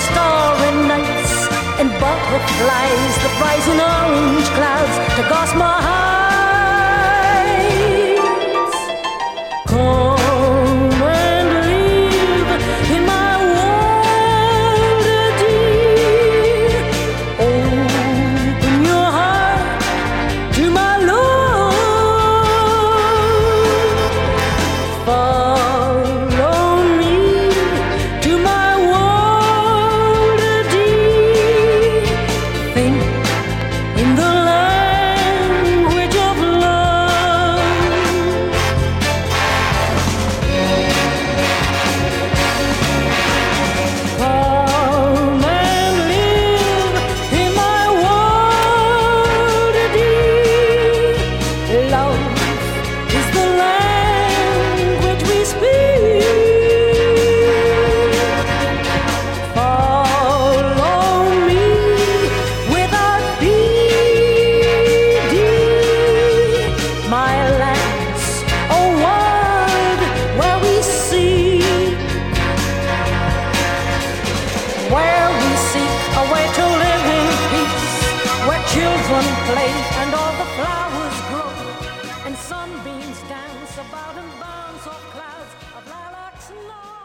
starry nights and butterflies that rise in orange clouds to gossamer heights. Come and live in my world, dear. Open your heart to my love. Follow me to my world, dear. Think in the language of love. Come and live in my world, dear. Love is the language we speak. Follow me without fear, dear. My land's a world where we seek a way to live in peace, where children play and all the flowers grow, and sunbeams dance about and bounce off clouds of lilac snow.